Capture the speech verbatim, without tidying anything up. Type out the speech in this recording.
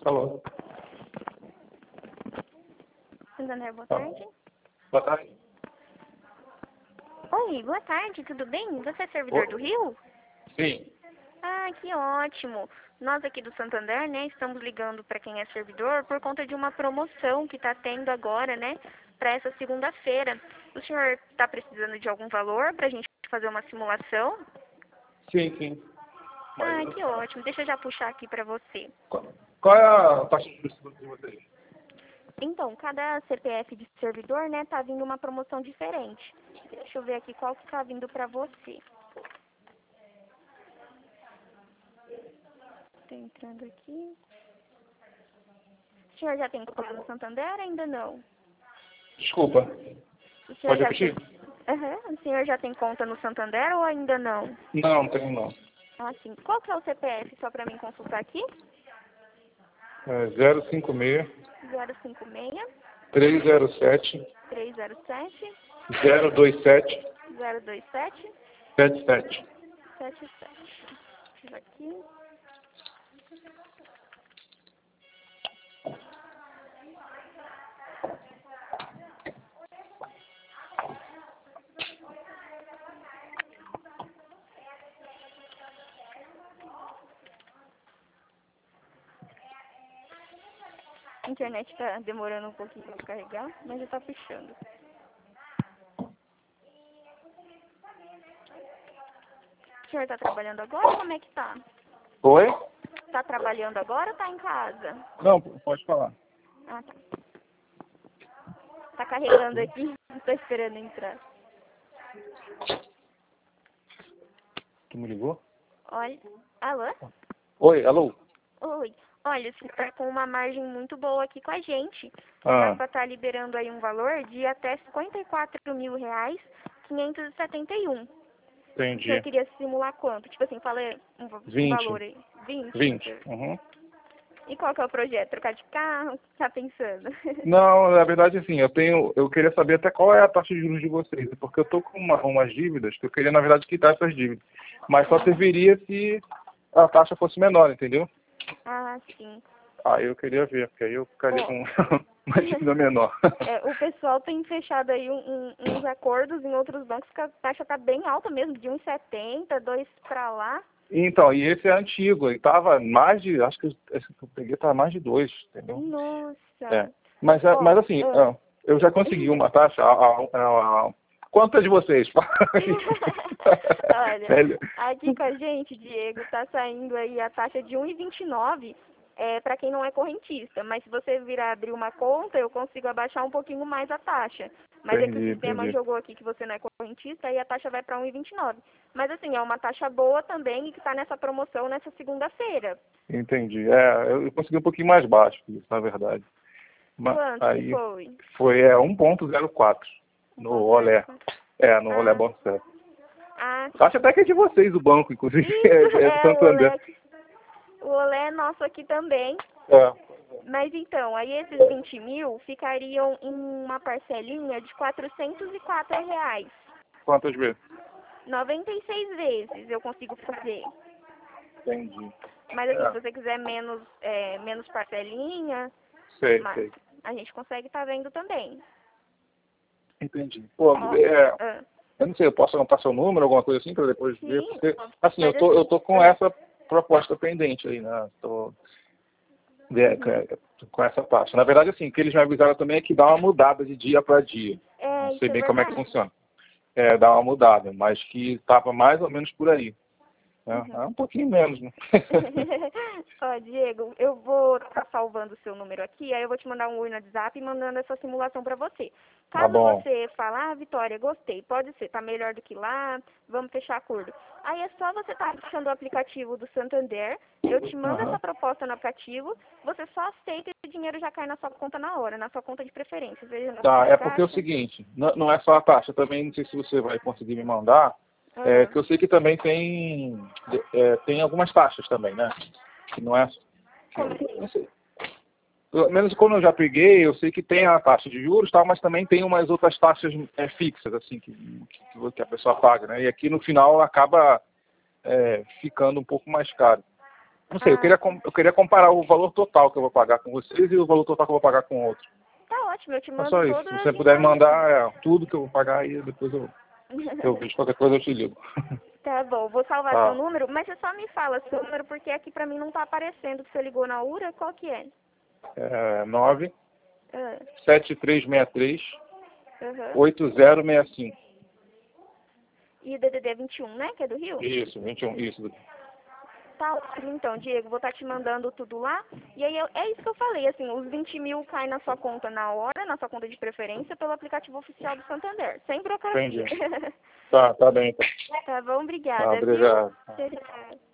Alô? Santander, boa tarde. Boa tarde. Oi, boa tarde, tudo bem? Você é servidor Oi. do Rio? Sim. Ah, que ótimo. Nós aqui do Santander, né, estamos ligando para quem é servidor por conta de uma promoção que está tendo agora, né, para essa segunda-feira. O senhor está precisando de algum valor para a gente fazer uma simulação? Sim, sim. Ah, Mas, que ótimo. Deixa eu já puxar aqui para você. qual, qual é a taxa de juros de vocês? Então, cada C P F de servidor, né, tá vindo uma promoção diferente. Deixa eu ver aqui qual que tá vindo para você. Tô entrando aqui. O senhor já tem conta no Santander ou ainda não? Desculpa. O senhor Pode já repetir? tem... Aham. O senhor já tem conta no Santander ou ainda não? Não, não tenho não. Ah, sim. Qual que é o C P F, só para mim consultar aqui? É zero cinco seis, zero cinco seis, três zero sete, três zero sete, zero dois sete, zero dois sete, sete sete. sete sete. Deixa eu ver aqui. A internet tá demorando um pouquinho para carregar, mas já tá puxando. O senhor tá trabalhando agora ou como é que tá? Oi? Tá trabalhando agora ou tá em casa? Não, pode falar. Ah, tá. Tá carregando aqui, tô esperando entrar. Tu me ligou? Olha. Alô? Oi, alô? Oi. Olha, você tá com uma margem muito boa aqui com a gente. Dá Ah, pra estar liberando aí um valor de até cinquenta e quatro mil reais, quinhentos e setenta e um. O senhor entendi. queria simular quanto? Tipo assim, fala um, va- um vinte. valor aí. vinte? vinte. Uhum. E qual que é o projeto? Trocar de carro? O que tá pensando? Não, na verdade, assim, eu tenho, eu queria saber até qual é a taxa de juros de vocês, porque eu tô com uma, umas dívidas que eu queria, na verdade, quitar essas dívidas. Mas só serviria se a taxa fosse menor, entendeu? Ah, sim. Aí eu queria ver, porque aí eu ficaria Ó, com uma dívida menor. é, o pessoal tem fechado aí um- um- uns acordos em outros bancos que a taxa tá bem alta mesmo, de um e setenta, dois pra lá. Então, e esse é antigo, ele tava mais de, acho que esse que eu peguei tava mais de dois, entendeu? É. Nossa. Mas, é- Ó, mas assim, ah. ah, eu já consegui uma taxa. A, a, a, a- quantas de vocês? Olha, Velho. aqui com a gente, Diego, tá saindo aí a taxa de um e vinte e nove é, para quem não é correntista. Mas se você virar abrir uma conta, eu consigo abaixar um pouquinho mais a taxa. Mas é que o Entendi, sistema entendi. jogou aqui que você não é correntista e a taxa vai para um e vinte e nove. Mas assim, é uma taxa boa também e que está nessa promoção nessa segunda-feira. Entendi. É, eu eu consegui um pouquinho mais baixo que isso, na verdade. Mas Quanto que aí foi? foi é, um ponto zero quatro no Olé. É, no Olé Ah, Bonsé. ah, Acho até que é de vocês o banco, inclusive, isso, é, é do é o Santander. Olé. O Olé é nosso aqui também. É. Mas então, aí esses vinte mil ficariam em uma parcelinha de quatrocentos e quatro reais. Quantas vezes? noventa e seis vezes eu consigo fazer. Entendi. Mas assim, se É, você quiser menos, é, menos parcelinha, sei, mas sei. a gente consegue estar vendo também. Entendi. Pô, Ó, é, ah, eu não sei, eu posso anotar seu número, alguma coisa assim, para depois ver, sim, porque, assim, eu mas tô, eu assim, tô com ah, essa proposta pendente aí, né? Tô é, uhum. com essa taxa. Na verdade, assim, o que eles me avisaram também é que dá uma mudada de dia para dia. Não É, sei isso é bem como é que verdade. funciona. É, dá uma mudada, mas que estava mais ou menos por aí. É, Uhum. é um pouquinho menos, né? Ó, Diego, eu vou estar salvando o seu número aqui, aí eu vou te mandar um oi no WhatsApp e mandando essa simulação para você. Tá Caso bom. você falar, ah, Vitória, gostei, pode ser, tá melhor do que lá, vamos fechar acordo. Aí é só você estar baixando o aplicativo do Santander, eu te mando essa Aham. proposta no aplicativo, você só aceita e o dinheiro já cai na sua conta na hora, na sua conta de preferência, veja no Tá, fluxo de é porque é o caixa. seguinte, não, não é só a taxa, também não sei se você vai conseguir me mandar, é, Ah, que eu sei que também tem, é, tem algumas taxas também, né? Que não é. como Que, assim? não sei. Pelo menos quando eu já peguei, eu sei que tem a taxa de juros, tal, mas também tem umas outras taxas é, fixas, assim, que, que, que a pessoa paga, né? E aqui no final acaba é, ficando um pouco mais caro. Não sei, eu, Ah, queria, com- eu queria comparar o valor total que eu vou pagar com vocês e o valor total que eu vou pagar com outros. tá ótimo, eu te É mando só isso. todas Se as você puder informações. mandar é, tudo que eu vou pagar aí, depois eu, eu vejo qualquer coisa eu te ligo. Tá bom, vou salvar seu Tá. número, mas você só me fala seu número porque aqui pra mim não tá aparecendo que você ligou na URA, qual que é? É nove Ah, sete três seis três aham. oito zero seis cinco. E o D D D vinte e um, né, que é do Rio? Isso, vinte e um, isso. Tá ótimo, então, Diego, vou estar te mandando tudo lá. E aí, eu- é isso que eu falei, assim, os vinte mil caem na sua conta na hora, na sua conta de preferência, pelo aplicativo oficial do Santander, sem burocracia. Entendi. Tá, tá bem então. Tá bom, Tá, obrigada, viu? obrigado. Tchau, tchau.